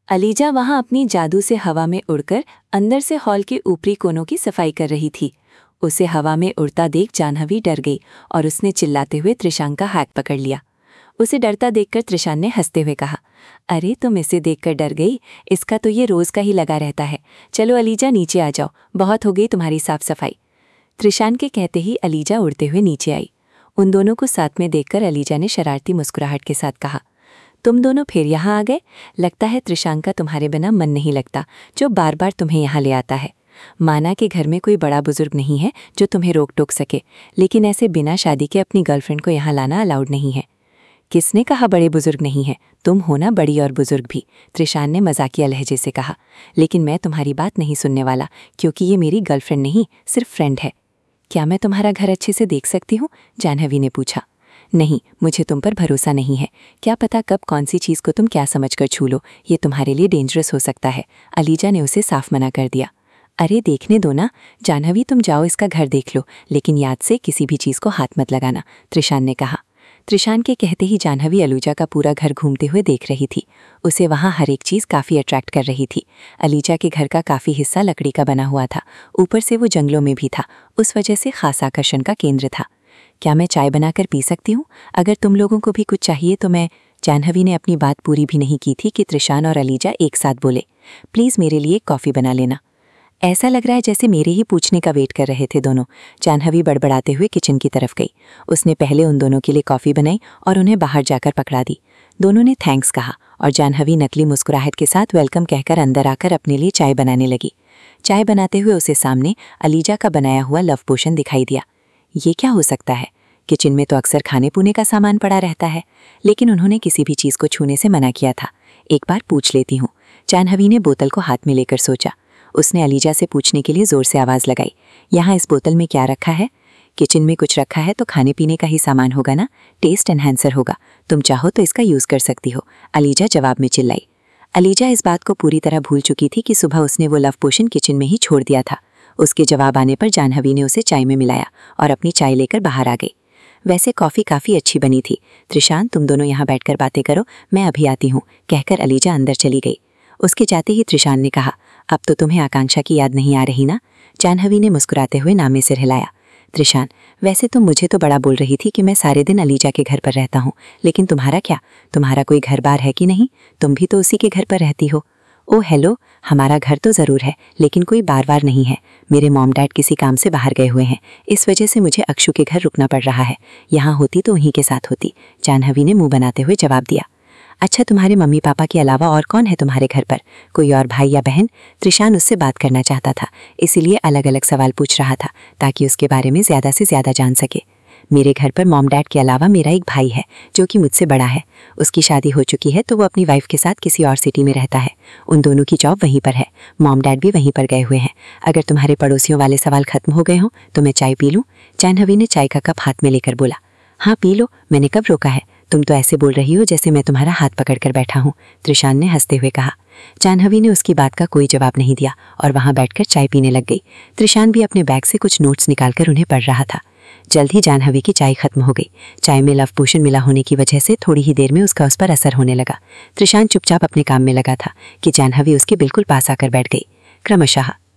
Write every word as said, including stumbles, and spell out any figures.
ELISA वहां अपनी जादू से हवा में उड़कर अंदर से हॉल के ऊपरी कोनों की सफाई कर रही थी। उसे हवा में उड़ता देख जाह्नवी डर गई और उसने चिल्लाते हुए त्रिशान का हाथ पकड़ लिया। उसे डरता देखकर त्रिशान ने हंसते हुए कहा, अरे तुम इसे देखकर डर गई, इसका तो ये रोज का ही लगा रहता है। चलो अलीजा नीचे आ जाओ, बहुत हो गई तुम्हारी साफ सफाई। त्रिशान के कहते ही अलीजा उड़ते हुए नीचे आई। उन दोनों को साथ में देखकर अलीजा ने शरारती मुस्कुराहट के साथ कहा, तुम दोनों फिर यहाँ आ गए? लगता है त्रिशान का तुम्हारे बिना मन नहीं लगता, जो बार बार तुम्हें यहाँ ले आता है। माना कि घर में कोई बड़ा बुजुर्ग नहीं है जो तुम्हें रोक टोक सके, लेकिन ऐसे बिना शादी के अपनी गर्लफ्रेंड को यहाँ लाना अलाउड नहीं है। किसने कहा बड़े बुजुर्ग नहीं है? तुम हो ना बड़ी और बुजुर्ग भी, त्रिशान ने मजाकिया लहजे से कहा। लेकिन मैं तुम्हारी बात नहीं सुनने वाला, क्योंकि ये मेरी गर्लफ्रेंड नहीं, सिर्फ फ्रेंड है। क्या मैं तुम्हारा घर अच्छे से देख सकती हूँ? जाह्नवी ने पूछा। नहीं, मुझे तुम पर भरोसा नहीं है। क्या पता कब कौन सी चीज़ को तुम क्या समझकर छू लो, ये तुम्हारे लिए डेंजरस हो सकता है। अलीजा ने उसे साफ मना कर दिया। अरे देखने दो ना जाह्नवी, तुम जाओ इसका घर देख लो, लेकिन याद से किसी भी चीज़ को हाथ मत लगाना, त्रिशान ने कहा। त्रिशान के कहते ही जाह्नवी अलीजा का पूरा घर घूमते हुए देख रही थी। उसे वहाँ हर एक चीज़ काफ़ी अट्रैक्ट कर रही थी। अलीजा के घर का काफ़ी हिस्सा लकड़ी का बना हुआ था, ऊपर से वो जंगलों में भी था, उस वजह से खास आकर्षण का केंद्र था। क्या मैं चाय बनाकर पी सकती हूँ? अगर तुम लोगों को भी कुछ चाहिए तो मैं। जाह्नवी ने अपनी बात पूरी भी नहीं की थी कि त्रिशान और अलीजा एक साथ बोले, प्लीज़ मेरे लिए कॉफ़ी बना लेना। ऐसा लग रहा है जैसे मेरे ही पूछने का वेट कर रहे थे दोनों। जाह्नवी बड़बड़ाते हुए किचन की तरफ गई। उसने पहले उन दोनों के लिए कॉफ़ी बनाई और उन्हें बाहर जाकर पकड़ा दी। दोनों ने थैंक्स कहा और जाह्नवी नकली मुस्कुराहट के साथ वेलकम कहकर अंदर आकर अपने लिए चाय बनाने लगी। चाय बनाते हुए उसे सामने अलीजा का बनाया हुआ लव पोशन दिखाई दिया। ये क्या हो सकता है? किचन में तो अक्सर खाने पीने का सामान पड़ा रहता है, लेकिन उन्होंने किसी भी चीज़ को छूने से मना किया था। एक बार पूछ लेती हूँ, जाह्नवी ने बोतल को हाथ में लेकर सोचा। उसने अलीजा से पूछने के लिए जोर से आवाज़ लगाई, यहाँ इस बोतल में क्या रखा है? किचन में कुछ रखा है तो खाने पीने का ही सामान होगा ना, टेस्ट एनहांसर होगा, तुम चाहो तो इसका यूज़ कर सकती हो, अलीजा जवाब में चिल्लाई। अलीजा इस बात को पूरी तरह भूल चुकी थी कि सुबह उसने वो लव पोशन किचन में ही छोड़ दिया था। उसके जवाब आने पर जाह्नवी ने उसे चाय में मिलाया और अपनी चाय लेकर बाहर आ गई। वैसे कॉफ़ी काफ़ी अच्छी बनी थी। त्रिशान, तुम दोनों यहाँ बैठकर बातें करो, मैं अभी आती हूँ, कहकर अलीजा अंदर चली गई। उसके जाते ही त्रिशान ने कहा, अब तो तुम्हें आकांक्षा की याद नहीं आ रही ना? जाह्नवी ने मुस्कुराते हुए नामे सिर हिलाया। त्रिशान, वैसे तो मुझे तो बड़ा बोल रही थी कि मैं सारे दिन अलीजा के घर पर रहता हूँ, लेकिन तुम्हारा क्या? तुम्हारा कोई घर बार है कि नहीं? तुम भी तो उसी के घर पर रहती हो। ओ हेलो, हमारा घर तो ज़रूर है, लेकिन कोई बार बार नहीं है। मेरे मॉम डैड किसी काम से बाहर गए हुए हैं, इस वजह से मुझे अक्षु के घर रुकना पड़ रहा है। यहाँ होती तो उन्हीं के साथ होती, जाह्नवी ने मुंह बनाते हुए जवाब दिया। अच्छा, तुम्हारे मम्मी पापा के अलावा और कौन है तुम्हारे घर पर? कोई और भाई या बहन? त्रिशान उससे बात करना चाहता था, इसीलिए अलग अलग सवाल पूछ रहा था ताकि उसके बारे में ज़्यादा से ज़्यादा जान सके। मेरे घर पर मॉम डैड के अलावा मेरा एक भाई है जो कि मुझसे बड़ा है। उसकी शादी हो चुकी है तो वो अपनी वाइफ के साथ किसी और सिटी में रहता है। उन दोनों की जॉब वहीं पर है, मॉम डैड भी वहीं पर गए हुए हैं। अगर तुम्हारे पड़ोसियों वाले सवाल खत्म हो गए हों तो मैं चाय पी लूँ? जाह्नवी ने चाय का कप हाथ में लेकर बोला। हाँ पी लो, मैंने कब रोका है? तुम तो ऐसे बोल रही हो जैसे मैं तुम्हारा हाथ पकड़कर बैठा हूँ, त्रिशान ने हंसते हुए कहा। जाह्नवी ने उसकी बात का कोई जवाब नहीं दिया और वहाँ बैठकर चाय पीने लग गई। त्रिशान भी अपने बैग से कुछ नोट्स निकालकर उन्हें पढ़ रहा था। जल्द ही जाह्नवी की चाय खत्म हो गई। चाय में लव पोशन मिला होने की वजह से थोड़ी ही देर में उसका उस पर असर होने लगा। त्रिशान चुपचाप अपने काम में लगा था कि जाह्नवी उसके बिल्कुल पास आकर बैठ गई। क्रमशः